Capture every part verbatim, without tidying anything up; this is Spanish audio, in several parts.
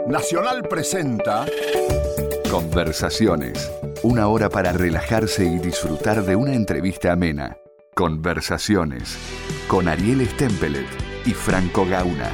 Nacional presenta Conversaciones. Una hora para relajarse y disfrutar de una entrevista amena. Conversaciones. Con Ariel Stempelet y Franco Gauna.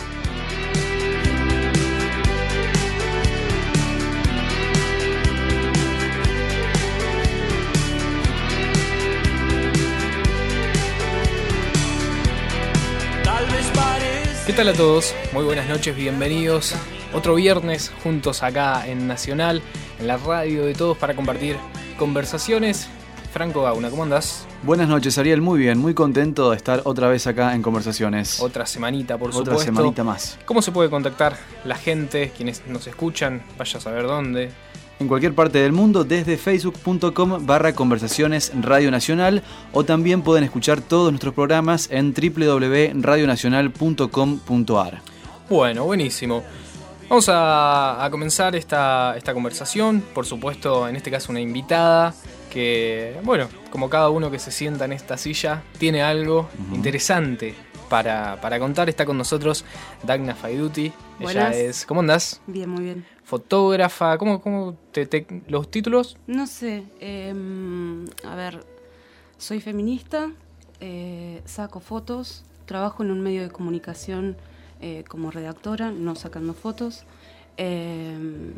¿Qué tal a todos? Muy buenas noches, bienvenidos. Otro viernes juntos acá en Nacional, en la radio de todos para compartir conversaciones. Franco Gauna, ¿cómo andás? Buenas noches, Ariel, muy bien, muy contento de estar otra vez acá en Conversaciones. Otra semanita, por Otra supuesto. Otra semanita más. ¿Cómo se puede contactar la gente, quienes nos escuchan? Vaya a saber dónde. En cualquier parte del mundo, desde facebook.com barra Conversaciones Radio Nacional, o también pueden escuchar todos nuestros programas en doble u doble u doble u punto radio nacional punto com punto a r. Bueno, buenísimo. Vamos a, a comenzar esta, esta conversación, por supuesto, en este caso una invitada que, bueno, como cada uno que se sienta en esta silla, tiene algo uh-huh. interesante para, para contar. Está con nosotros Dagna Faiduti. Ella es, ¿cómo andás? Bien, muy bien. Fotógrafa, ¿cómo, cómo te, te, los títulos? No sé, eh, a ver, soy feminista, eh, saco fotos, trabajo en un medio de comunicación eh, como redactora, no sacando fotos. Eh,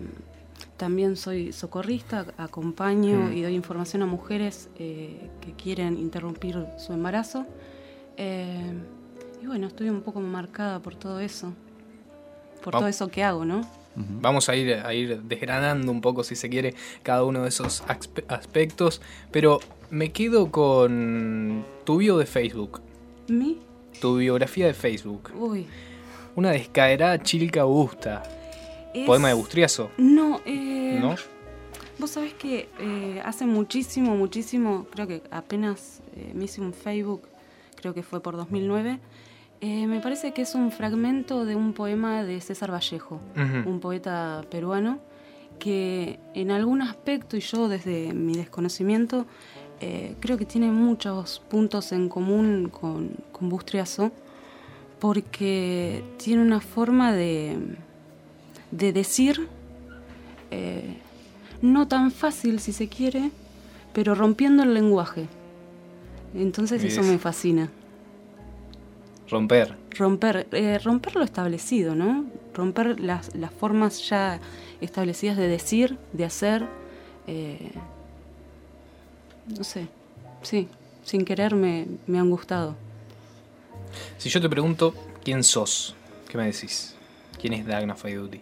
también soy socorrista, acompaño mm. y doy información a mujeres eh, que quieren interrumpir su embarazo. Eh, y bueno, estoy un poco marcada por todo eso, por Vamos. todo eso que hago, ¿no? Vamos a ir, a ir desgranando un poco, si se quiere, cada uno de esos aspectos. Pero me quedo con tu bio de Facebook. ¿Mi? Tu biografía de Facebook. Uy. Una descaerada chilca augusta. Es... ¿Poema de Bustriazo? No, eh... ¿No? Vos sabés que eh, hace muchísimo, muchísimo, creo que apenas eh, me hice un Facebook, creo que fue por dos mil nueve. Eh, me parece que es un fragmento de un poema de César Vallejo, uh-huh. un poeta peruano, que en algún aspecto, y yo desde mi desconocimiento, eh, creo que tiene muchos puntos en común con, con Bustriazo, porque tiene una forma de, de decir, eh, no tan fácil si se quiere, pero rompiendo el lenguaje. Entonces eso me fascina. Romper. Romper, eh, romper lo establecido, ¿no? Romper las, las formas ya establecidas de decir, de hacer. Eh, no sé, sí, sin querer me, me han gustado. Si yo te pregunto, ¿quién sos? ¿Qué me decís? ¿Quién es Dagna Faiduti?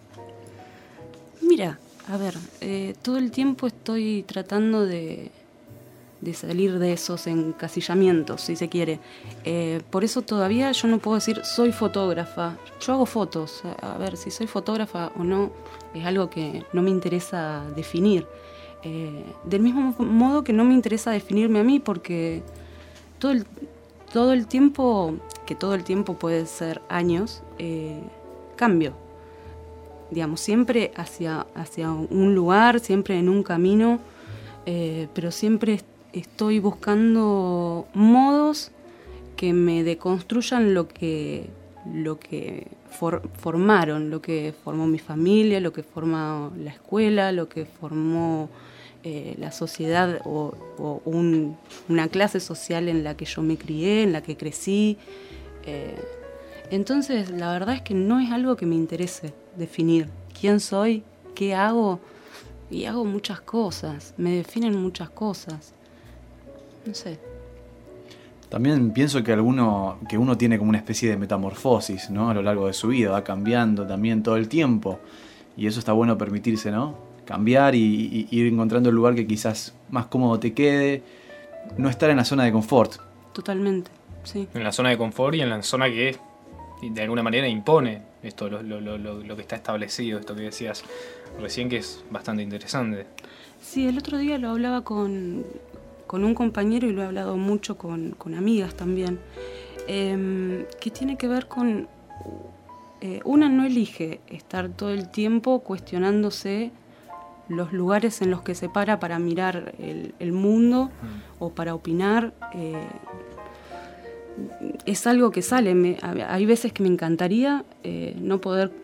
Mira, a ver, eh, todo el tiempo estoy tratando de... de salir de esos encasillamientos, si se quiere. Eh, por eso todavía yo no puedo decir soy fotógrafa. Yo hago fotos. A ver, si soy fotógrafa o no, es algo que no me interesa definir. Eh, del mismo modo que no me interesa definirme a mí, porque todo el, todo el tiempo, que todo el tiempo puede ser años, eh, cambio. Digamos, siempre hacia, hacia un lugar, siempre en un camino, eh, pero siempre estoy buscando modos que me deconstruyan lo que, lo que for, formaron, lo que formó mi familia, lo que formó la escuela, lo que formó eh, la sociedad o, o un, una clase social en la que yo me crié, en la que crecí. Eh, entonces, la verdad es que no es algo que me interese definir quién soy, qué hago, y hago muchas cosas, me definen muchas cosas. No sé. También pienso que alguno que uno tiene como una especie de metamorfosis, ¿no? A lo largo de su vida, va cambiando también todo el tiempo. Y eso está bueno permitirse, ¿no? Cambiar y, y ir encontrando el lugar que quizás más cómodo te quede. No estar en la zona de confort. Totalmente, sí. En la zona de confort y en la zona que de alguna manera impone esto, lo, lo, lo, lo que está establecido, esto que decías recién, que es bastante interesante. Sí, el otro día lo hablaba con... con un compañero y lo he hablado mucho con, con amigas también, eh, que tiene que ver con, eh, una no elige estar todo el tiempo cuestionándose los lugares en los que se para para mirar el, el mundo mm. o para opinar. Eh, es algo que sale, me, hay veces que me encantaría eh, no poder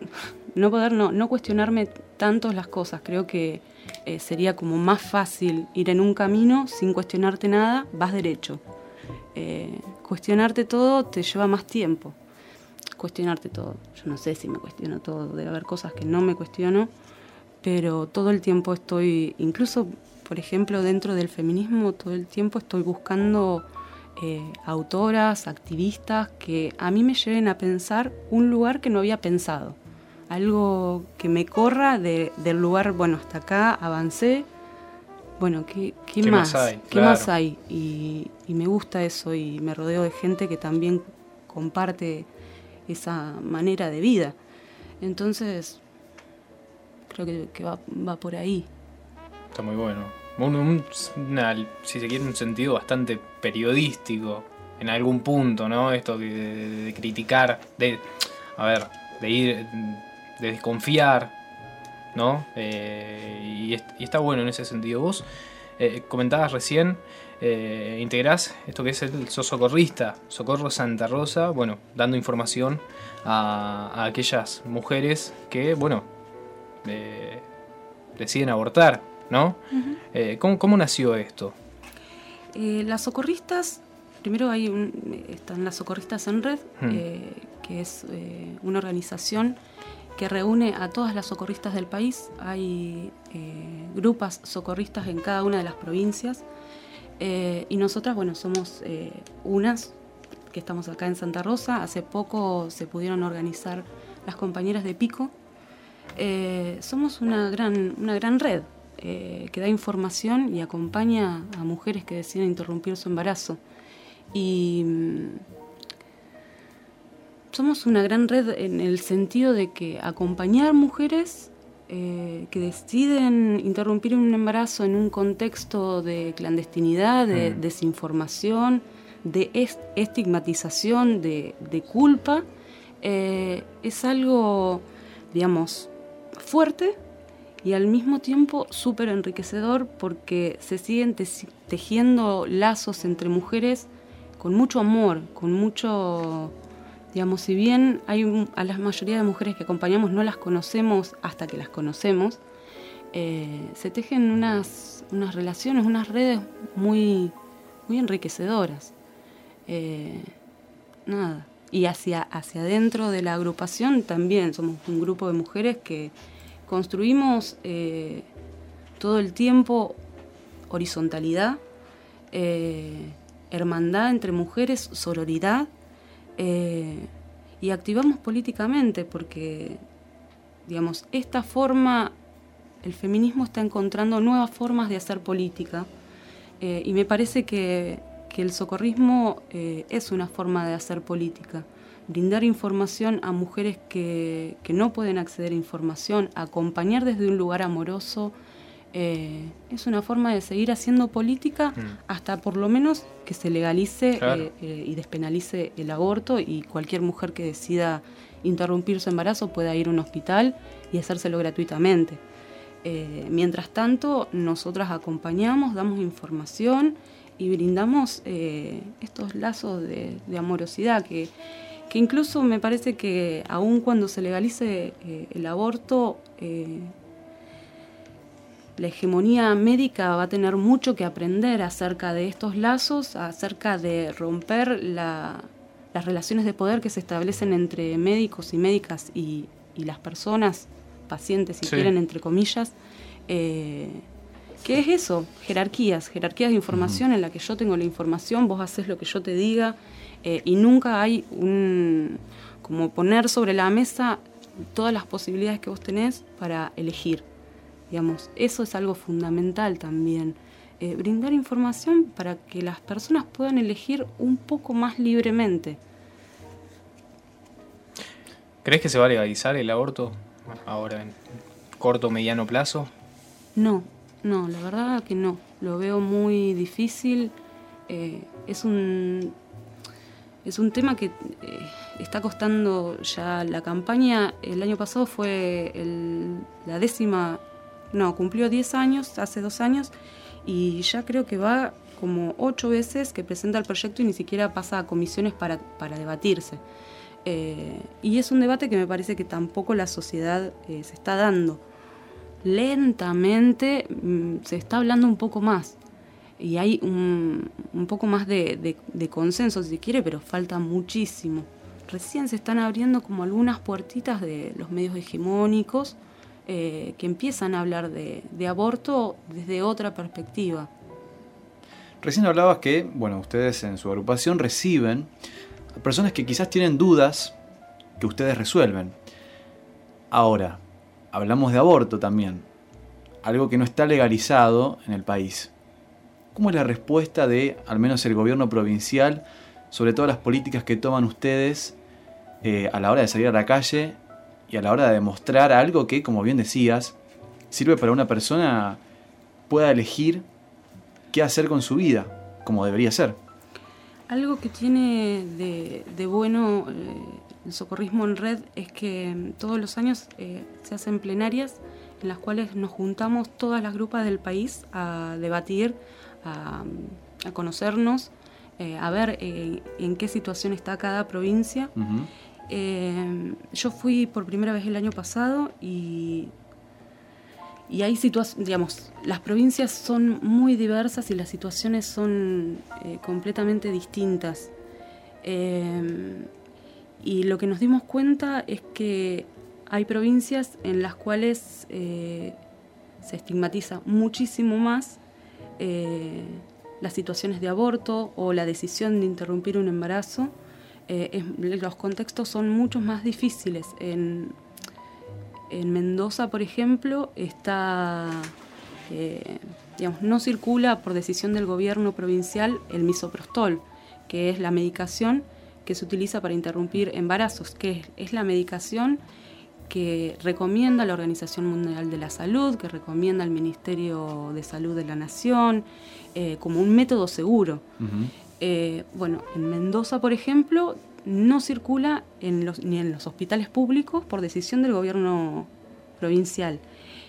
no poder, no, no cuestionarme tanto las cosas. Creo que eh, sería como más fácil ir en un camino sin cuestionarte nada, vas derecho. Eh, cuestionarte todo te lleva más tiempo. Cuestionarte todo. Yo no sé si me cuestiono todo, debe haber cosas que no me cuestiono, pero todo el tiempo estoy, incluso, por ejemplo, dentro del feminismo, todo el tiempo estoy buscando eh, autoras, activistas que a mí me lleven a pensar un lugar que no había pensado. Algo que me corra de, del lugar, bueno, hasta acá avancé, bueno, ¿qué, qué, ¿Qué más? más hay? ¿Qué Claro. más hay? Y, y me gusta eso y me rodeo de gente que también comparte esa manera de vida. Entonces, creo que, que va, va por ahí. Está muy bueno. Un, un- una, si se quiere, un sentido bastante periodístico en algún punto, ¿no? Esto de, de- de criticar, de, a ver, de ir, de desconfiar, ¿no? Eh, y, est- y está bueno en ese sentido. Vos eh, comentabas recién, eh, integrás esto que es el sos socorrista, Socorro Santa Rosa, bueno, dando información a, a aquellas mujeres que, bueno, eh, deciden abortar, ¿no? Eh, ¿cómo, ¿Cómo nació esto? Eh, las socorristas, primero hay un, están las socorristas en red, Hmm. eh, que es eh, una organización que reúne a todas las socorristas del país. Hay eh, grupos socorristas en cada una de las provincias. Eh, y nosotras, bueno, somos eh, unas que estamos acá en Santa Rosa. Hace poco se pudieron organizar las compañeras de Pico. Eh, somos una gran, una gran red eh, que da información y acompaña a mujeres que deciden interrumpir su embarazo. Y mm, somos una gran red en el sentido de que acompañar mujeres eh, que deciden interrumpir un embarazo en un contexto de clandestinidad, de Mm. desinformación, de est- estigmatización, de, de culpa, eh, es algo, digamos, fuerte y al mismo tiempo súper enriquecedor porque se siguen te- tejiendo lazos entre mujeres con mucho amor, con mucho, digamos, si bien hay un- a la mayoría de mujeres que acompañamos no las conocemos hasta que las conocemos, eh, se tejen unas, unas relaciones, unas redes muy, muy enriquecedoras. Eh, nada. Y hacia, hacia adentro de la agrupación también somos un grupo de mujeres que construimos eh, todo el tiempo horizontalidad, eh, hermandad entre mujeres, sororidad, eh, y activamos políticamente porque, digamos, esta forma, el feminismo está encontrando nuevas formas de hacer política, eh, y me parece que, que el socorrismo eh, es una forma de hacer política. Brindar información a mujeres que, que no pueden acceder a información, acompañar desde un lugar amoroso, eh, es una forma de seguir haciendo política Mm. hasta por lo menos que se legalice Claro. eh, eh, y despenalice el aborto y cualquier mujer que decida interrumpir su embarazo pueda ir a un hospital y hacérselo gratuitamente. Eh, mientras tanto, nosotras acompañamos, damos información y brindamos eh, estos lazos de, de amorosidad que, que incluso me parece que aun cuando se legalice eh, el aborto, eh, la hegemonía médica va a tener mucho que aprender acerca de estos lazos, acerca de romper la, las relaciones de poder que se establecen entre médicos y médicas y, y las personas, pacientes si Sí. quieren, entre comillas. Eh, ¿Qué es eso? Jerarquías, jerarquías de información en la que yo tengo la información, vos haces lo que yo te diga, eh, y nunca hay un, como poner sobre la mesa todas las posibilidades que vos tenés para elegir. Digamos, eso es algo fundamental también. Eh, brindar información para que las personas puedan elegir un poco más libremente. ¿Crees que se va a legalizar el aborto ahora en corto o mediano plazo? No, no, la verdad que no. Lo veo muy difícil. Eh, es un es un tema que eh, está costando ya. La campaña el año pasado fue el, la décima, no, cumplió diez años, hace dos años, y ya creo que va como ocho veces que presenta el proyecto y ni siquiera pasa a comisiones para, para debatirse. Eh, y es un debate que me parece que tampoco la sociedad eh, se está dando. Lentamente mmm, se está hablando un poco más y hay un, un poco más de, de, de consenso, si se quiere, pero falta muchísimo. Recién se están abriendo como algunas puertitas de los medios hegemónicos eh, que empiezan a hablar de, de aborto desde otra perspectiva. Recién hablabas que, bueno, ustedes en su agrupación reciben a personas que quizás tienen dudas que ustedes resuelven. Ahora, hablamos de aborto también, algo que no está legalizado en el país. ¿Cómo es la respuesta de, al menos el gobierno provincial, sobre todas las políticas que toman ustedes eh, a la hora de salir a la calle y a la hora de demostrar algo que, como bien decías, sirve para una persona pueda elegir qué hacer con su vida, como debería ser? Algo que tiene de, de bueno eh, el socorrismo en red es que eh, todos los años eh, se hacen plenarias en las cuales nos juntamos todas las grupas del país a debatir, a, a conocernos, eh, a ver eh, en qué situación está cada provincia. Uh-huh. Eh, yo fui por primera vez el año pasado y, y hay situaciones, digamos, las provincias son muy diversas y las situaciones son eh, completamente distintas. Eh, y lo que nos dimos cuenta es que hay provincias en las cuales eh, se estigmatiza muchísimo más eh, las situaciones de aborto o la decisión de interrumpir un embarazo. Eh, es, los contextos son mucho más difíciles. En, en Mendoza, por ejemplo, está, eh, digamos, no circula por decisión del gobierno provincial el misoprostol, que es la medicación que se utiliza para interrumpir embarazos, que es, es la medicación que recomienda la Organización Mundial de la Salud, que recomienda el Ministerio de Salud de la Nación, eh, como un método seguro. Uh-huh. Eh, bueno, en Mendoza, por ejemplo, no circula en los, ni en los hospitales públicos por decisión del gobierno provincial.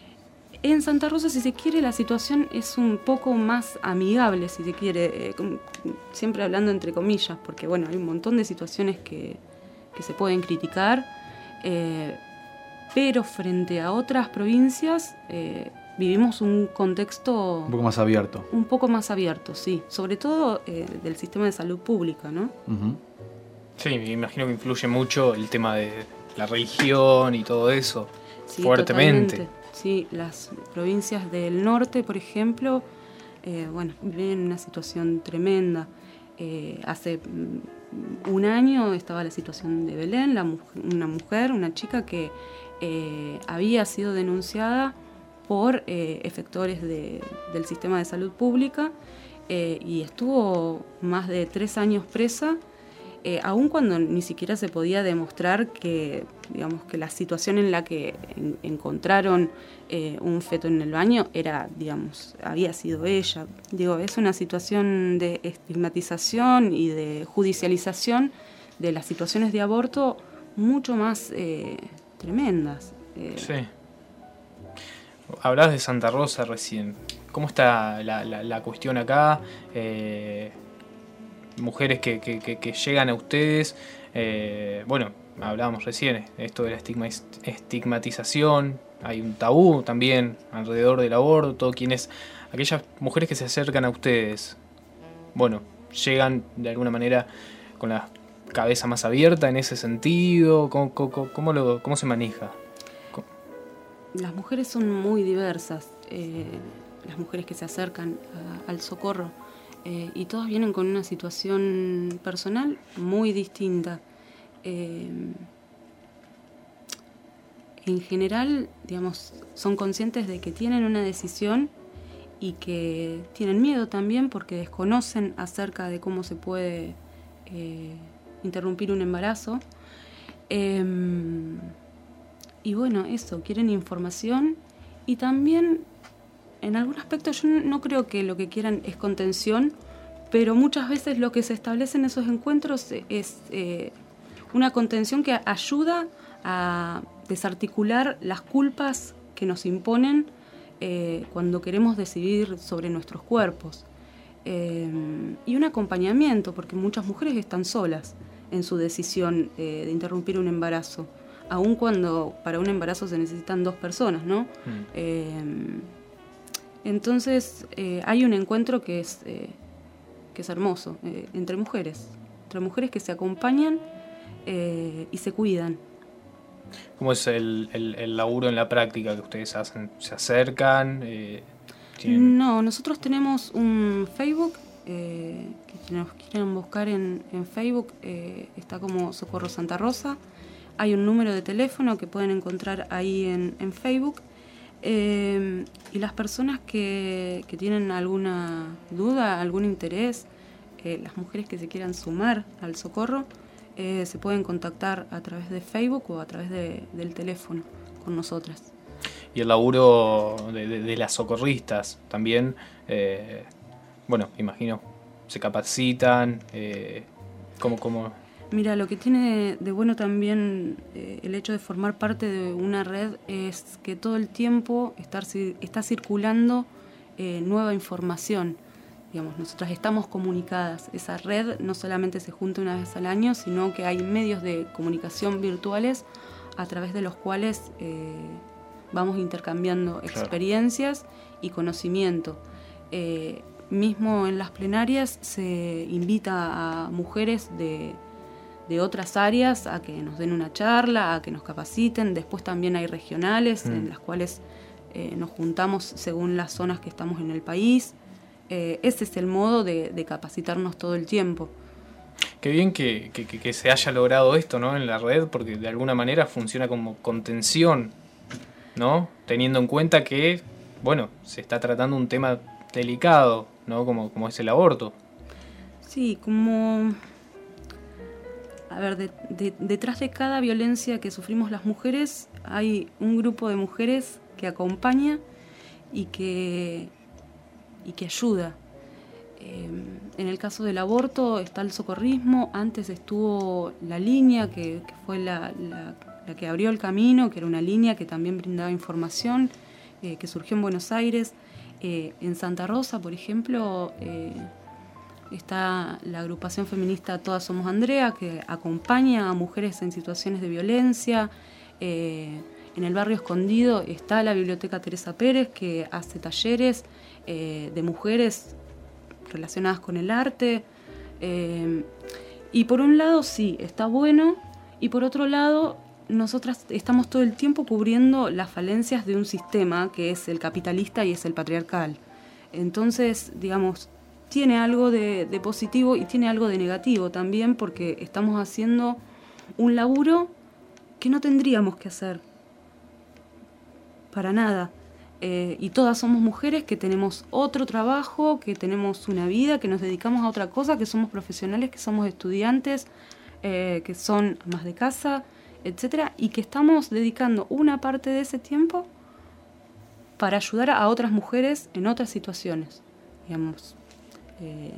En Santa Rosa, si se quiere, la situación es un poco más amigable, si se quiere, eh, siempre hablando entre comillas, porque bueno, hay un montón de situaciones que, que se pueden criticar, eh, pero frente a otras provincias eh, vivimos un contexto... Un poco más abierto. Un poco más abierto, sí. Sobre todo eh, del sistema de salud pública, ¿no? Uh-huh. Sí, me imagino que influye mucho el tema de la religión y todo eso, sí, fuertemente. Totalmente. Sí, las provincias del norte, por ejemplo, eh, bueno, viven una situación tremenda. Eh, hace un año estaba la situación de Belén, la, una mujer, una chica que eh, había sido denunciada por eh, efectores de, del sistema de salud pública eh, y estuvo más de tres años presa, eh, aun cuando ni siquiera se podía demostrar que, digamos, que la situación en la que en, encontraron eh, un feto en el baño era, digamos, había sido ella. Digo, es una situación de estigmatización y de judicialización de las situaciones de aborto mucho más eh, tremendas. Eh, sí. Hablabas de Santa Rosa recién. ¿Cómo está la, la, la cuestión acá? Eh, mujeres que, que, que, que llegan a ustedes. Eh, bueno, hablábamos recién, esto de la estigma, estigmatización. Hay un tabú también alrededor del aborto. Quienes, aquellas mujeres que se acercan a ustedes, bueno, llegan de alguna manera con la cabeza más abierta en ese sentido. ¿Cómo, cómo, cómo, lo, cómo se maneja? Las mujeres son muy diversas, eh, las mujeres que se acercan a, al socorro, eh, y todas vienen con una situación personal muy distinta. Eh, en general, digamos, son conscientes de que tienen una decisión y que tienen miedo también porque desconocen acerca de cómo se puede eh, interrumpir un embarazo. Eh, Y bueno, eso, quieren información y también, en algún aspecto, yo no creo que lo que quieran es contención, pero muchas veces lo que se establece en esos encuentros es eh, una contención que ayuda a desarticular las culpas que nos imponen eh, cuando queremos decidir sobre nuestros cuerpos. Eh, y un acompañamiento, porque muchas mujeres están solas. en su decisión eh, de interrumpir un embarazo, aun cuando para un embarazo se necesitan dos personas, ¿no? Mm. Eh, entonces eh, hay un encuentro que es, eh, que es hermoso, eh, entre mujeres, entre mujeres que se acompañan eh, y se cuidan. ¿Cómo es el, el, el laburo en la práctica que ustedes hacen? ¿Se acercan? Eh, ¿tienen... No, nosotros tenemos un Facebook, eh, que nos quieran buscar en, en Facebook, eh, está como Socorro Santa Rosa. Hay un número de teléfono que pueden encontrar ahí en, en Facebook. Eh, y las personas que, que tienen alguna duda, algún interés, eh, las mujeres que se quieran sumar al Socorro, Eh, se pueden contactar a través de Facebook o a través de, del teléfono con nosotras. Y el laburo de, de, de las socorristas también, eh, bueno, imagino, se capacitan, eh, ¿cómo, cómo? Mira, lo que tiene de bueno también eh, el hecho de formar parte de una red es que todo el tiempo estar, está circulando eh, nueva información. Digamos, nosotras estamos comunicadas. Esa red no solamente se junta una vez al año, sino que hay medios de comunicación virtuales a través de los cuales eh, vamos intercambiando claro. experiencias y conocimiento. Eh, mismo en las plenarias se invita a mujeres de, de otras áreas a que nos den una charla, a que nos capaciten. Después también hay regionales mm. en las cuales eh, nos juntamos según las zonas que estamos en el país. Eh, ese es el modo de, de capacitarnos todo el tiempo. Qué bien que, que, que se haya logrado esto, ¿no? En la red, porque de alguna manera funciona como contención, ¿no? Teniendo en cuenta que, bueno, se está tratando un tema delicado, ¿no? Como, como es el aborto. Sí, como... A ver, de, de, detrás de cada violencia que sufrimos las mujeres hay un grupo de mujeres que acompaña y que... y que ayuda. Eh, en el caso del aborto está el socorrismo, antes estuvo la línea, que, que fue la, la, la que abrió el camino, que era una línea que también brindaba información, eh, que surgió en Buenos Aires. Eh, en Santa Rosa, por ejemplo, eh, está la agrupación feminista Todas Somos Andrea, que acompaña a mujeres en situaciones de violencia. Eh, en el barrio Escondido está la Biblioteca Teresa Pérez, que hace talleres Eh, de mujeres relacionadas con el arte. Eh, y por un lado sí, está bueno, y por otro lado nosotras estamos todo el tiempo cubriendo las falencias de un sistema que es el capitalista y es el patriarcal. Entonces, digamos, tiene algo de, de positivo y tiene algo de negativo también, porque estamos haciendo un laburo que no tendríamos que hacer para nada. Eh, y todas somos mujeres que tenemos otro trabajo, que tenemos una vida, que nos dedicamos a otra cosa, que somos profesionales, que somos estudiantes, eh, que son amas de casa, etcétera, y que estamos dedicando una parte de ese tiempo para ayudar a otras mujeres en otras situaciones, digamos. Eh...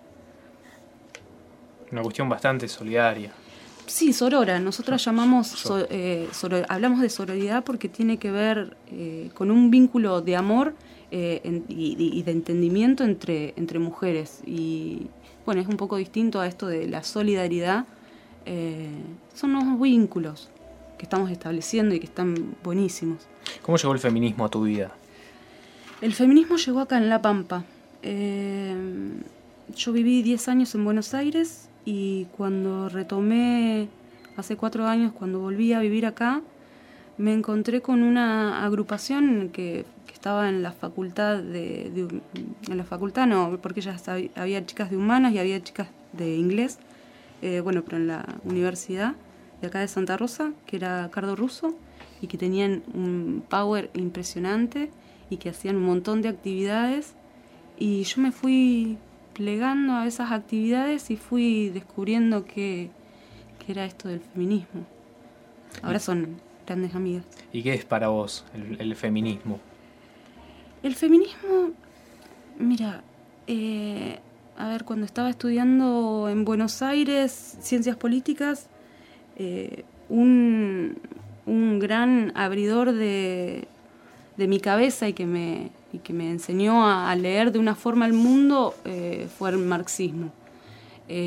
Una cuestión bastante solidaria. Sí, sorora. Nosotros llamamos, so, eh, soror, hablamos de sororidad porque tiene que ver eh, con un vínculo de amor eh, en, y, y de entendimiento entre, entre mujeres. Y bueno, es un poco distinto a esto de la solidaridad. Eh, son unos vínculos que estamos estableciendo y que están buenísimos. ¿Cómo llegó el feminismo a tu vida? El feminismo llegó acá en La Pampa. Eh, yo viví diez años en Buenos Aires. Y cuando retomé, hace cuatro años, cuando volví a vivir acá, me encontré con una agrupación que, que estaba en la facultad de, de... En la facultad no, porque ya sabía, había chicas de humanas y había chicas de inglés. Eh, bueno, pero en la universidad de acá de Santa Rosa, que era Cardo Russo, y que tenían un power impresionante y que hacían un montón de actividades. Y yo me fui plegando a esas actividades y fui descubriendo que, que era esto del feminismo. Ahora son grandes amigas. ¿Y qué es para vos el, el feminismo? El feminismo, mira, eh, a ver, cuando estaba estudiando en Buenos Aires Ciencias Políticas, eh, un, un gran abridor de, de mi cabeza y que me... y que me enseñó a, a leer de una forma el mundo eh, fue el marxismo. Eh,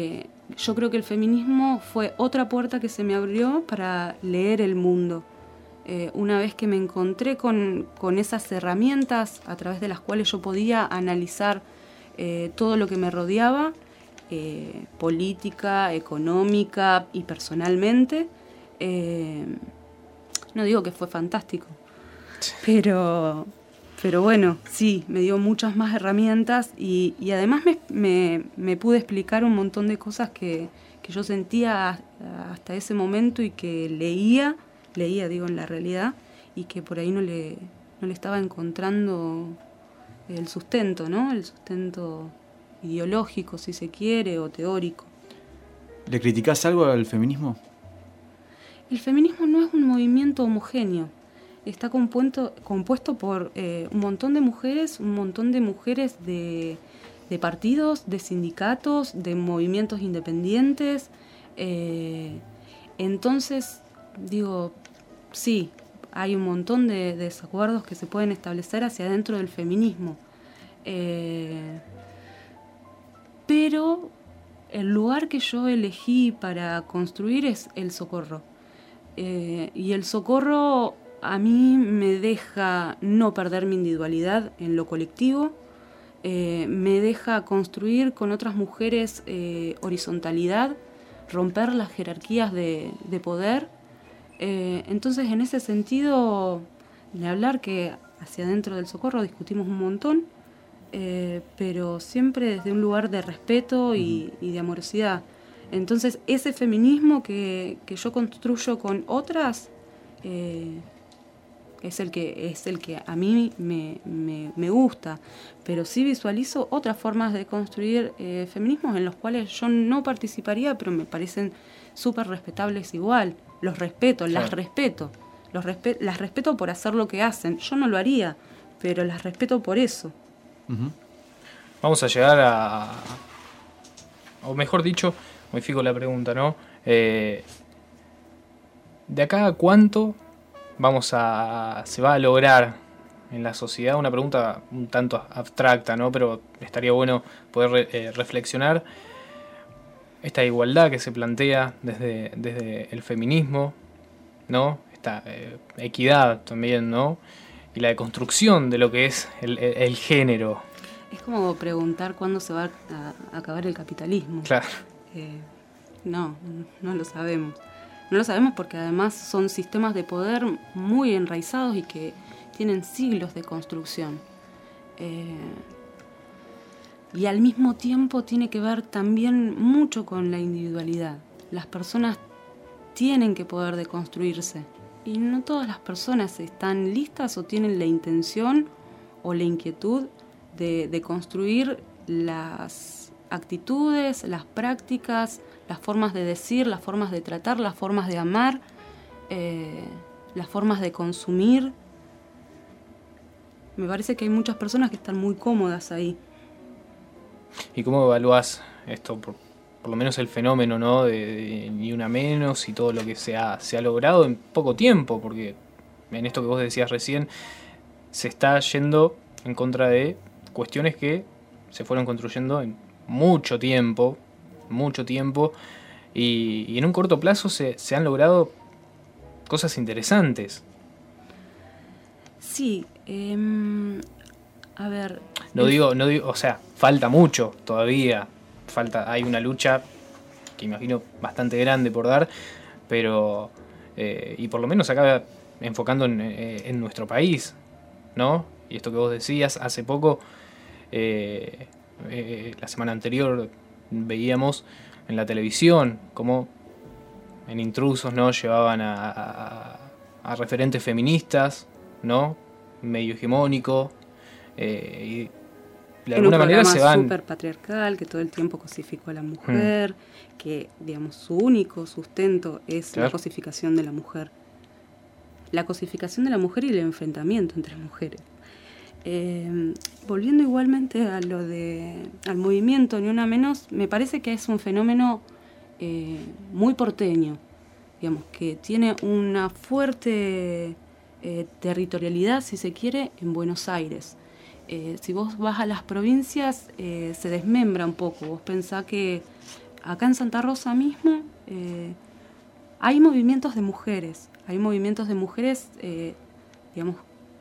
yo creo que el feminismo fue otra puerta que se me abrió para leer el mundo. Eh, una vez que me encontré con, con esas herramientas a través de las cuales yo podía analizar eh, todo lo que me rodeaba, eh, política, económica y personalmente, eh, no digo que fue fantástico, pero, pero bueno, sí, me dio muchas más herramientas y, y además me, me, me pude explicar un montón de cosas que, que yo sentía hasta ese momento y que leía, leía digo en la realidad, y que por ahí no le, no le estaba encontrando el sustento, ¿no? El sustento ideológico, si se quiere, o teórico. ¿Le criticás algo al feminismo? El feminismo no es un movimiento homogéneo. Está compuesto, compuesto por eh, un montón de mujeres, un montón de mujeres de, de partidos, de sindicatos, de movimientos independientes. Eh, entonces, digo, sí, hay un montón de, de desacuerdos que se pueden establecer hacia adentro del feminismo. Eh, pero el lugar que yo elegí para construir es el socorro. Eh, y el socorro a mí me deja no perder mi individualidad en lo colectivo, eh, me deja construir con otras mujeres eh, horizontalidad, romper las jerarquías de, de poder. Eh, entonces, en ese sentido, de hablar que hacia adentro del socorro discutimos un montón, eh, pero siempre desde un lugar de respeto y, y de amorosidad. Entonces, ese feminismo que, que yo construyo con otras eh, es, el que, es el que a mí me, me, me gusta, pero sí visualizo otras formas de construir eh, feminismos en los cuales yo no participaría, pero me parecen súper respetables igual. Los respeto, claro. las respeto, los respe- las respeto por hacer lo que hacen. Yo no lo haría, pero las respeto por eso. Uh-huh. Vamos a llegar a, o mejor dicho, modifico la pregunta, ¿no? Eh, ¿De acá a cuánto vamos a se va a lograr en la sociedad? Una pregunta un tanto abstracta, ¿no? Pero estaría bueno poder re, eh, reflexionar esta igualdad que se plantea desde, desde el feminismo, ¿no? Esta eh, equidad también, ¿no? Y la deconstrucción de lo que es el, el, el género. Es como preguntar cuándo se va a, a acabar el capitalismo. Claro. Eh, no, no lo sabemos. No lo sabemos porque además son sistemas de poder muy enraizados y que tienen siglos de construcción. Eh, y al mismo tiempo tiene que ver también mucho con la individualidad. Las personas tienen que poder deconstruirse. Y no todas las personas están listas o tienen la intención o la inquietud de, de construir las actitudes, las prácticas, las formas de decir, las formas de tratar, las formas de amar, eh, las formas de consumir. Me parece que hay muchas personas que están muy cómodas ahí. ¿Y cómo evaluás esto, por, por lo menos el fenómeno, ¿no? de, de Ni Una Menos y todo lo que se ha, se ha logrado en poco tiempo? Porque en esto que vos decías recién, se está yendo en contra de cuestiones que se fueron construyendo en mucho tiempo, mucho tiempo, y, y en un corto plazo se, se han logrado cosas interesantes. Sí, eh, a ver... No digo, no digo, o sea, falta mucho todavía, falta, hay una lucha que imagino bastante grande por dar, pero, eh, y por lo menos acá enfocando en, en nuestro país, ¿no? Y esto que vos decías, hace poco, eh, eh, la semana anterior, veíamos en la televisión cómo en Intrusos, ¿no? Llevaban a, a, a referentes feministas, ¿no? Medio hegemónico, eh, y de en alguna un manera se van... súper patriarcal que todo el tiempo cosificó a la mujer, hmm. que digamos su único sustento es claro. la cosificación de la mujer. La cosificación de la mujer y el enfrentamiento entre mujeres. Eh, volviendo igualmente a lo de al movimiento Ni Una Menos, me parece que es un fenómeno eh, muy porteño, digamos, que tiene una fuerte eh, territorialidad, si se quiere, en Buenos Aires. Eh, si vos vas a las provincias, eh, se desmembra un poco. Vos pensás que acá en Santa Rosa mismo eh, hay movimientos de mujeres, hay movimientos de mujeres, eh, digamos,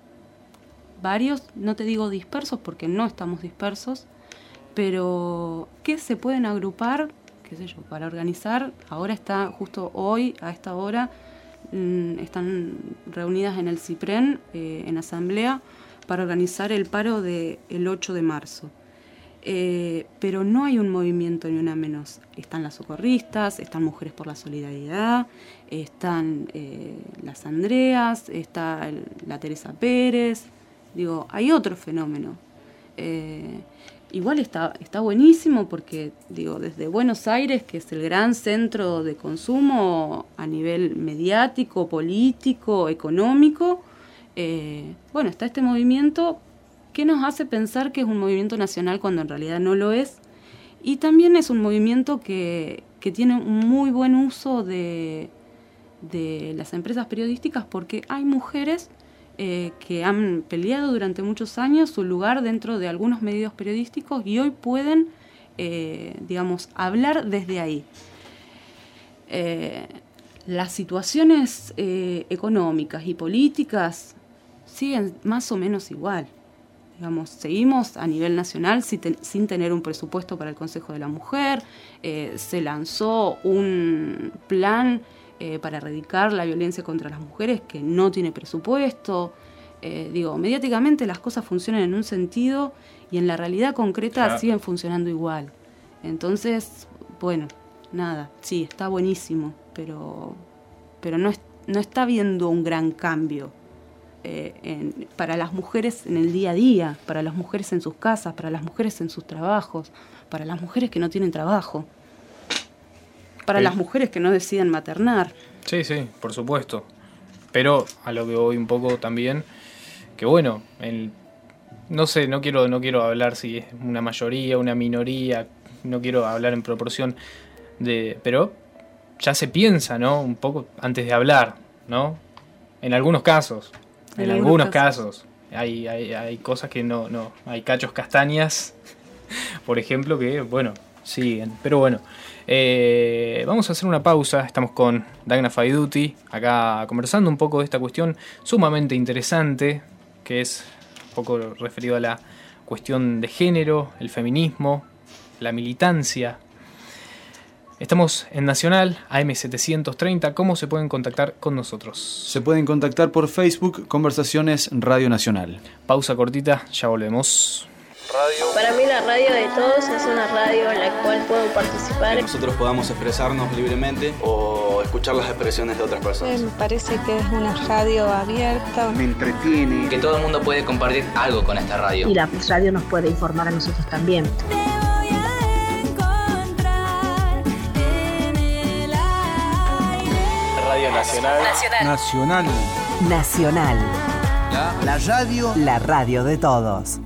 varios, no te digo dispersos porque no estamos dispersos, pero que se pueden agrupar, qué sé yo, para organizar. Ahora está, justo hoy, a esta hora, mmm, están reunidas en el CIPREN, eh, en asamblea, para organizar el paro del ocho de marzo. Eh, pero no hay un movimiento ni una menos. Están las socorristas, están Mujeres por la Solidaridad, están eh, las Andreas, está el, la Teresa Pérez. Digo, hay otro fenómeno. Eh, igual está, está buenísimo porque, digo, desde Buenos Aires, que es el gran centro de consumo a nivel mediático, político, económico, eh, bueno, está este movimiento que nos hace pensar que es un movimiento nacional cuando en realidad no lo es. Y también es un movimiento que, que tiene un muy buen uso de, de las empresas periodísticas porque hay mujeres eh, que han peleado durante muchos años su lugar dentro de algunos medios periodísticos y hoy pueden, eh, digamos, hablar desde ahí. Eh, las situaciones eh, económicas y políticas siguen más o menos igual. Digamos, seguimos a nivel nacional sin, ten, sin tener un presupuesto para el Consejo de la Mujer. Eh, se lanzó un plan eh, para erradicar la violencia contra las mujeres que no tiene presupuesto. Eh, digo, mediáticamente las cosas funcionan en un sentido y en la realidad concreta claro. siguen funcionando igual. Entonces, bueno, nada, sí, está buenísimo, pero, pero no, es, no está habiendo un gran cambio. Eh, en, para las mujeres en el día a día, para las mujeres en sus casas, para las mujeres en sus trabajos, para las mujeres que no tienen trabajo, para sí. las mujeres que no deciden maternar. Sí, sí, por supuesto. Pero a lo que voy un poco también, que bueno, el, no sé, no quiero, no quiero hablar si es una mayoría, una minoría, no quiero hablar en proporción de, pero ya se piensa, ¿no? Un poco antes de hablar, ¿no? En algunos casos. En, en algunos casos, casos hay, hay, hay cosas que no, no, hay cachos castañas, por ejemplo, que, bueno, siguen. Pero bueno, eh, vamos a hacer una pausa. Estamos con Dagna Faiduti, acá conversando un poco de esta cuestión sumamente interesante, que es un poco referido a la cuestión de género, el feminismo, la militancia. Estamos en Nacional, A M setecientos treinta. ¿Cómo se pueden contactar con nosotros? Se pueden contactar por Facebook, Conversaciones Radio Nacional. Pausa cortita, ya volvemos. Radio. Para mí la radio de todos es una radio en la cual puedo participar. Que nosotros podamos expresarnos libremente o escuchar las expresiones de otras personas. Me parece que es una radio abierta. Me entretiene. Que todo el mundo puede compartir algo con esta radio. Y la radio nos puede informar a nosotros también. Nacional. Nacional. Nacional. Nacional. La, la radio. La radio de todos.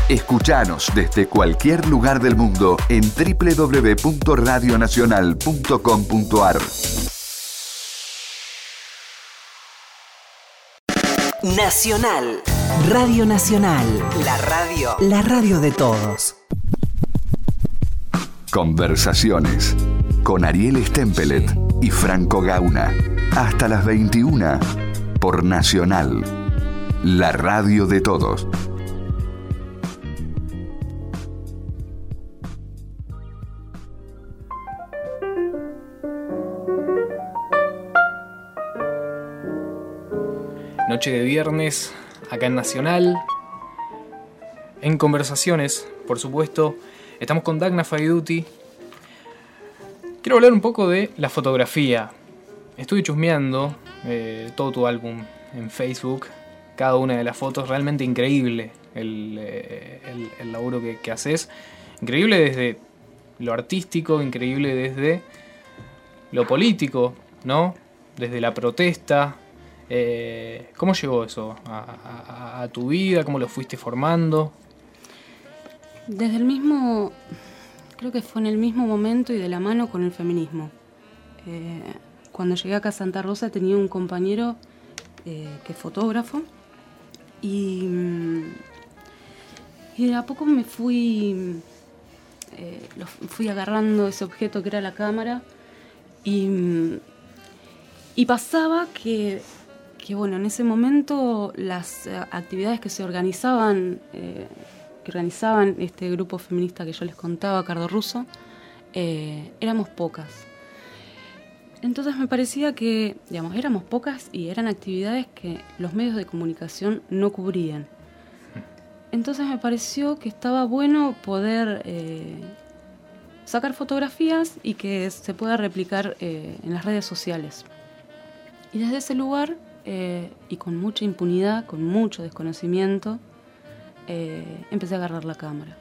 Escuchanos desde cualquier lugar del mundo en doble u doble u doble u punto radio nacional punto com punto a r. Nacional. Radio Nacional. La radio. La radio de todos. Conversaciones con Ariel Stempelet y Franco Gauna. Hasta las veintiuna por Nacional. La radio de todos. Noche de viernes, acá en Nacional. En Conversaciones, por supuesto, estamos con Dagna Faiduti. Quiero hablar un poco de la fotografía. Estuve chusmeando eh, todo tu álbum en Facebook. Cada una de las fotos, realmente increíble el, eh, el, el laburo que, que haces. Increíble desde lo artístico, increíble desde lo político, ¿no? Desde la protesta. Eh, ¿Cómo llegó eso a, a, a tu vida? ¿Cómo lo fuiste formando? Desde el mismo, creo que fue en el mismo momento y de la mano con el feminismo. Eh, cuando llegué acá a Santa Rosa tenía un compañero eh, que es fotógrafo y, y de a poco me fui, eh, lo, fui agarrando ese objeto que era la cámara y, y pasaba que que bueno, en ese momento las eh, actividades que se organizaban, eh, que organizaban este grupo feminista que yo les contaba, Cardo Russo, eh, éramos pocas. Entonces me parecía que, digamos, éramos pocas y eran actividades que los medios de comunicación no cubrían. Entonces me pareció que estaba bueno poder eh, sacar fotografías y que se pueda replicar eh, en las redes sociales. Y desde ese lugar, Eh, y con mucha impunidad, con mucho desconocimiento, eh, empecé a agarrar la cámara.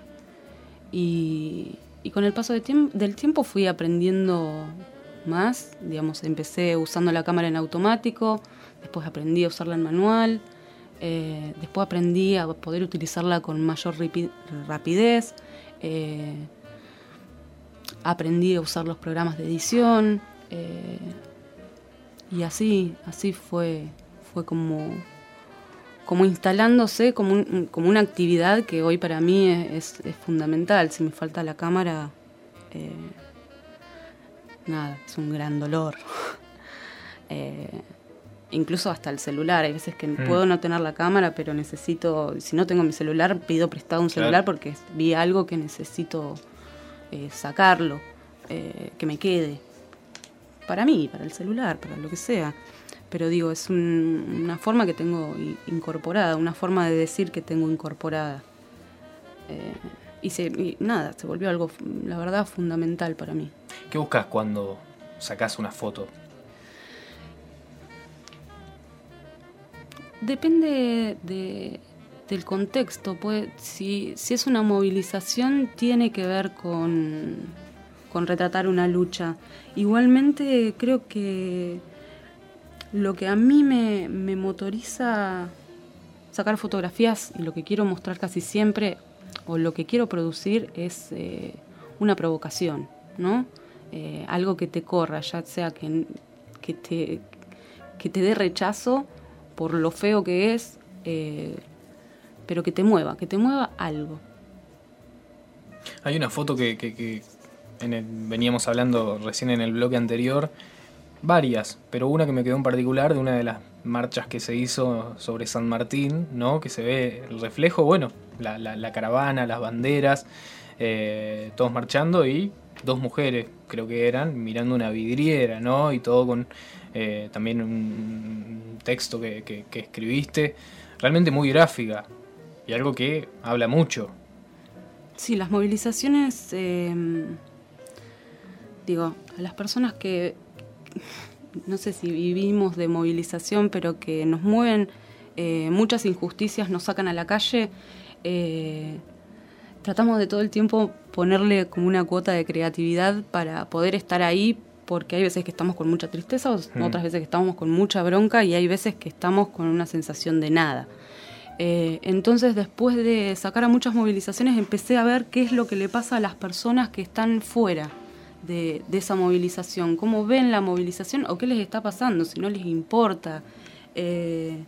Y, y con el paso de tiemp- del tiempo fui aprendiendo más, digamos, empecé usando la cámara en automático, después aprendí a usarla en manual, eh, después aprendí a poder utilizarla con mayor ripi- rapidez, eh, aprendí a usar los programas de edición, eh, y así, así fue, fue como, como instalándose como, un, como una actividad que hoy para mí es, es, es fundamental. Si me falta la cámara, eh, nada, es un gran dolor. eh, incluso hasta el celular, hay veces que mm. puedo no tener la cámara, pero necesito, si no tengo mi celular, pido prestado un celular, claro, porque vi algo que necesito eh, sacarlo, eh, que me quede. Para mí, para el celular, para lo que sea. Pero digo, es un, una forma que tengo incorporada, una forma de decir que tengo incorporada. Eh, y, se, y nada, se volvió algo, la verdad, fundamental para mí. ¿Qué buscas cuando sacás una foto? Depende de, del contexto. Puede, si, si es una movilización, tiene que ver con... con retratar una lucha. Igualmente creo que lo que a mí me, me motoriza sacar fotografías y lo que quiero mostrar casi siempre o lo que quiero producir es eh, una provocación, ¿no? Eh, algo que te corra, ya sea que, que, te, que te dé rechazo por lo feo que es, eh, pero que te mueva, que te mueva algo. Hay una foto que... que, que... En el, veníamos hablando recién en el bloque anterior, varias, pero una que me quedó en particular de una de las marchas que se hizo sobre San Martín, ¿no? Que se ve el reflejo, bueno, la, la, la caravana, las banderas, eh, todos marchando y dos mujeres, creo que eran, mirando una vidriera, ¿no? Y todo con eh, también un texto que, que, que escribiste, realmente muy gráfica y algo que habla mucho. Sí, las movilizaciones... Eh... Digo, a las personas que, no sé si vivimos de movilización, pero que nos mueven eh, muchas injusticias, nos sacan a la calle, eh, tratamos de todo el tiempo ponerle como una cuota de creatividad para poder estar ahí, porque hay veces que estamos con mucha tristeza, mm. otras veces que estamos con mucha bronca y hay veces que estamos con una sensación de nada. Eh, entonces, después de sacar a muchas movilizaciones, empecé a ver qué es lo que le pasa a las personas que están fuera de, de esa movilización, cómo ven la movilización o qué les está pasando, si no les importa. Eh,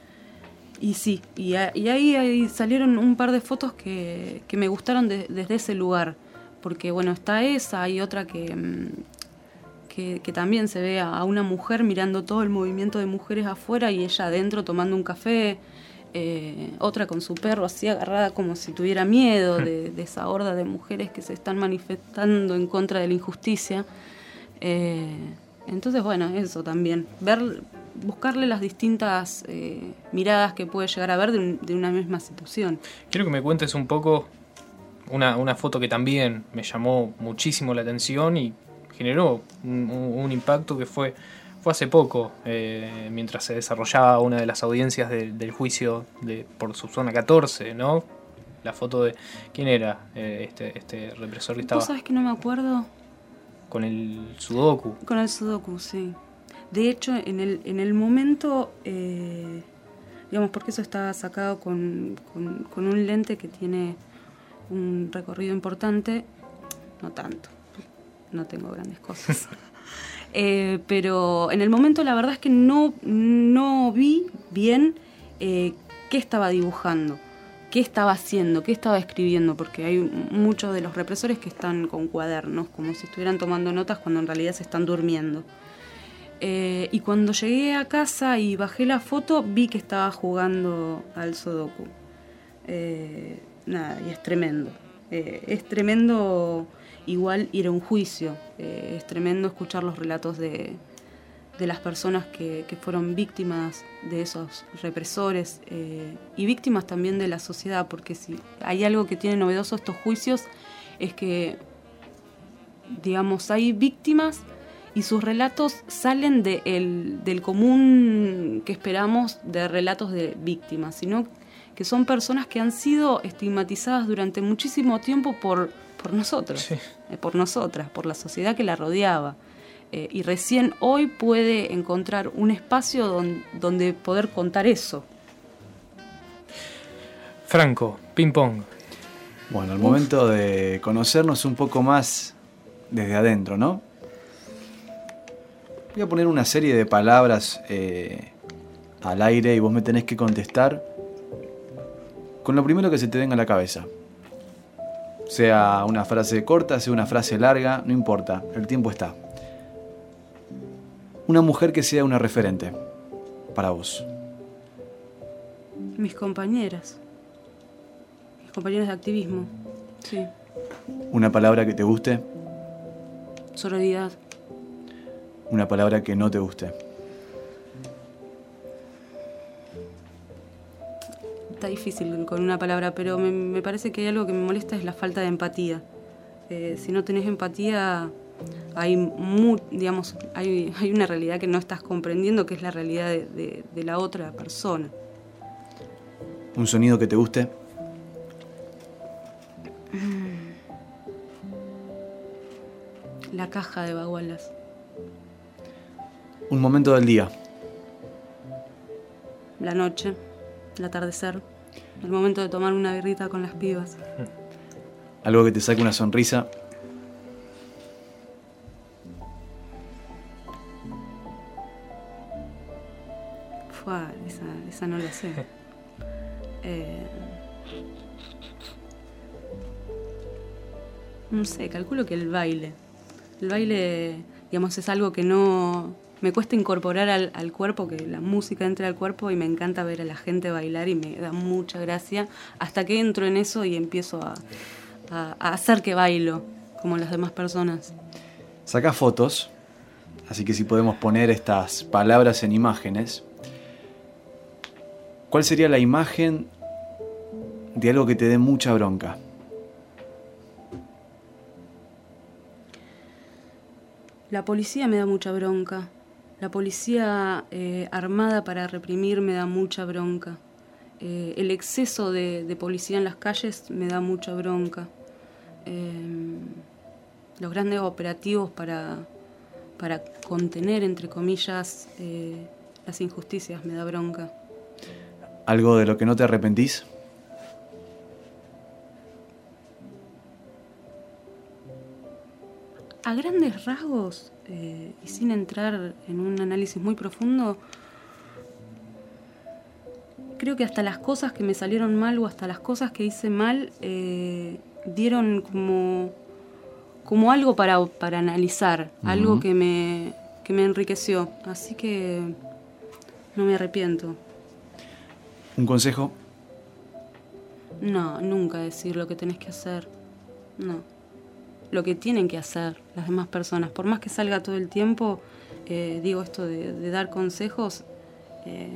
y sí, y, a, y ahí, ahí salieron un par de fotos que, que me gustaron de, desde ese lugar, porque bueno, está esa, hay otra que... Que, que también se ve a una mujer mirando todo el movimiento de mujeres afuera y ella adentro tomando un café, eh, otra con su perro así agarrada como si tuviera miedo de, de esa horda de mujeres que se están manifestando en contra de la injusticia. Eh, entonces, bueno, eso también, ver, buscarle las distintas eh, miradas que puede llegar a ver de, un, de una misma situación. Quiero que me cuentes un poco una, una foto que también me llamó muchísimo la atención y generó un, un impacto que fue, fue hace poco, eh, mientras se desarrollaba una de las audiencias de, del juicio de, por Subzona catorce, ¿no? La foto de... ¿Quién era eh, este, este represor que estaba? ¿Tú sabes que no me acuerdo? Con el sudoku. Con el sudoku, sí. De hecho, en el, en el momento, eh, digamos, porque eso está sacado con, con, con un lente que tiene un recorrido importante, no tanto. No tengo grandes cosas. eh, pero en el momento la verdad es que no, no vi bien eh, qué estaba dibujando, qué estaba haciendo, qué estaba escribiendo, porque hay muchos de los represores que están con cuadernos, como si estuvieran tomando notas cuando en realidad se están durmiendo. Eh, y cuando llegué a casa y bajé la foto, vi que estaba jugando al sudoku. Eh, nada, y es tremendo. Eh, es tremendo... Igual ir a un juicio, eh, es tremendo escuchar los relatos de, de las personas que, que fueron víctimas de esos represores eh, y víctimas también de la sociedad, porque si hay algo que tiene novedoso estos juicios es que, digamos, hay víctimas y sus relatos salen de el, del común que esperamos de relatos de víctimas, sino que son personas que han sido estigmatizadas durante muchísimo tiempo por... por nosotros, sí. eh, por nosotras, por la sociedad que la rodeaba. Eh, y recién hoy puede encontrar un espacio don, donde poder contar eso. Franco, ping pong. Bueno, el Uf. momento de conocernos un poco más desde adentro, ¿no? Voy a poner una serie de palabras eh, al aire y vos me tenés que contestar con lo primero que se te venga a la cabeza. Sea una frase corta, sea una frase larga, no importa, el tiempo está. Una mujer que sea una referente para vos. Mis compañeras. Mis compañeras de activismo, sí. Una palabra que te guste. Sororidad. Una palabra que no te guste. Está difícil con una palabra, pero me, me parece que hay algo que me molesta, es la falta de empatía. Eh, si no tenés empatía, hay, mu, digamos, hay, hay una realidad que no estás comprendiendo, que es la realidad de, de, de la otra persona. ¿Un sonido que te guste? La caja de bagualas. Un momento del día. La noche. El atardecer, el momento de tomar una birrita con las pibas. Algo que te saque una sonrisa. Fua, esa, esa no la sé. Eh, no sé, calculo que el baile. El baile, digamos, es algo que no... Me cuesta incorporar al, al cuerpo, que la música entre al cuerpo, y me encanta ver a la gente bailar y me da mucha gracia hasta que entro en eso y empiezo a, a, a hacer que bailo como las demás personas. Sacás fotos, así que si podemos poner estas palabras en imágenes. ¿Cuál sería la imagen de algo que te dé mucha bronca? La policía me da mucha bronca. La policía eh, armada para reprimir me da mucha bronca. Eh, el exceso de, de policía en las calles me da mucha bronca. Eh, los grandes operativos para, para contener, entre comillas, eh, las injusticias me da bronca. ¿Algo de lo que no te arrepentís? A grandes rasgos, eh, y sin entrar en un análisis muy profundo, creo que hasta las cosas que me salieron mal o hasta las cosas que hice mal eh, dieron como, como algo para, para analizar, uh-huh. algo que me, que me enriqueció. Así que no me arrepiento. ¿Un consejo? No, nunca decir lo que tenés que hacer. No. Lo que tienen que hacer las demás personas. Por más que salga todo el tiempo, eh, digo esto de, de dar consejos, eh,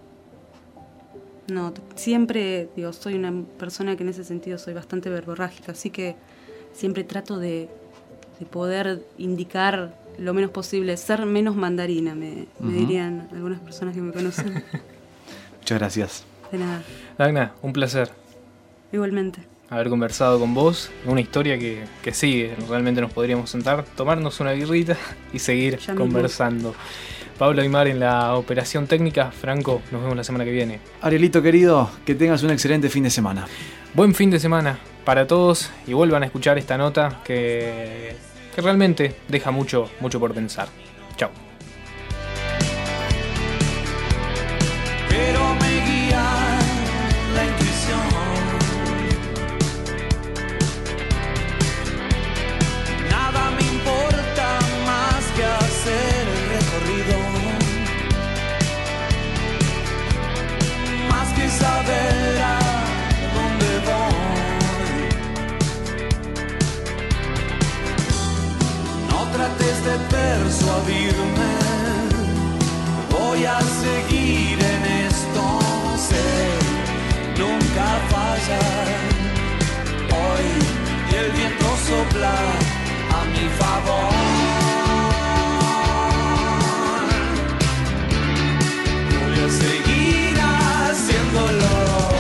no, siempre, digo, soy una persona que en ese sentido soy bastante verborrágica, así que siempre trato de, de poder indicar lo menos posible, ser menos mandarina, me, uh-huh. me dirían algunas personas que me conocen. Muchas gracias. De nada. Dagna, un placer. Igualmente. Haber conversado con vos, una historia que, que sigue, realmente nos podríamos sentar, tomarnos una birrita y seguir ya conversando. Mismo. Pablo Aymar en la operación técnica. Franco, nos vemos la semana que viene. Arielito querido, que tengas un excelente fin de semana. Buen fin de semana para todos y vuelvan a escuchar esta nota que, que realmente deja mucho, mucho por pensar. Chao. Pero me guía la intuición. Nada me importa más que hacer el recorrido, más que saber a dónde voy. No trates de persuadirme, voy a seguir en esto, sé, nunca fallar. Hoy el viento sopla a mi favor. Voy a seguir haciéndolo.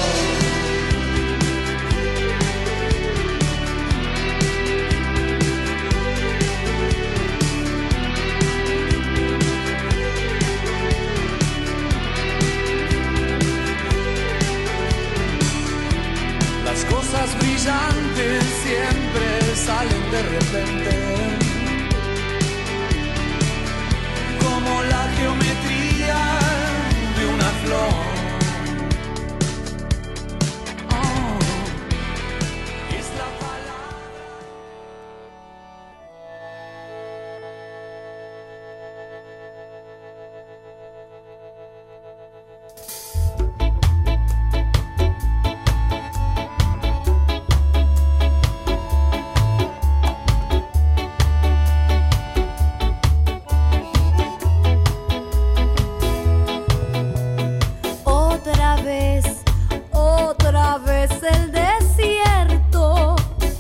Las cosas brillantes siempre salen de repente, como la geometría de una flor. Oh, es la palabra. El desierto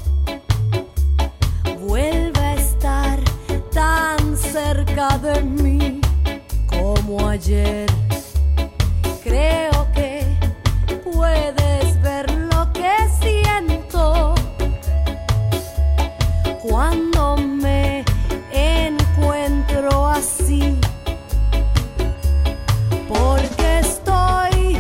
vuelve a estar tan cerca de mí como ayer. Creo que puedes ver lo que siento cuando me encuentro así, porque estoy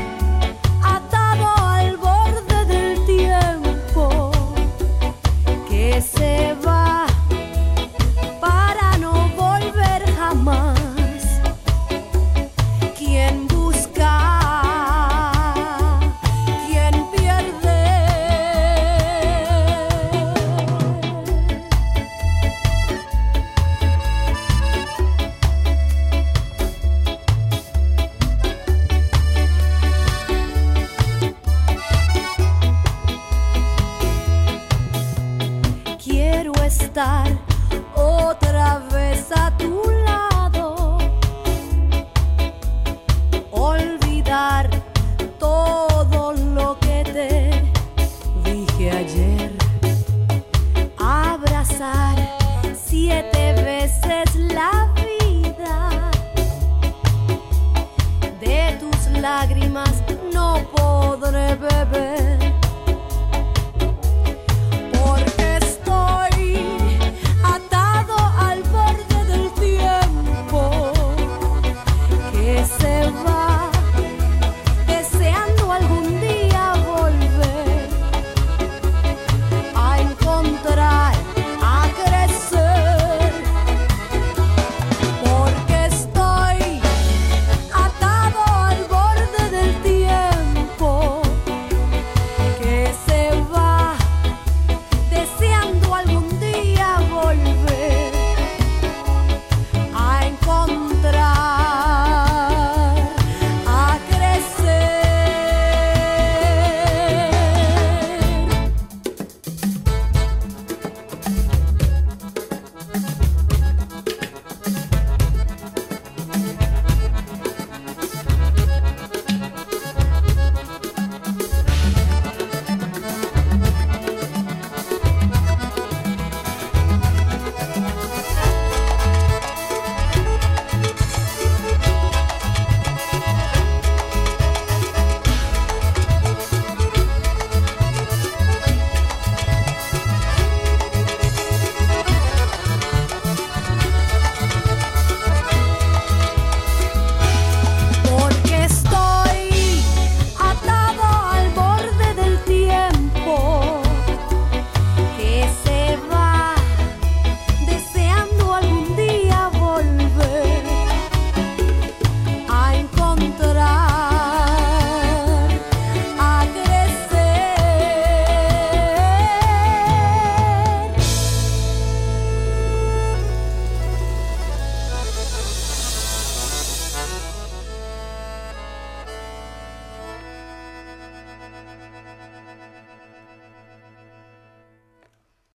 se va para no volver jamás. Quien busca, quien pierde. Quiero estar otra vez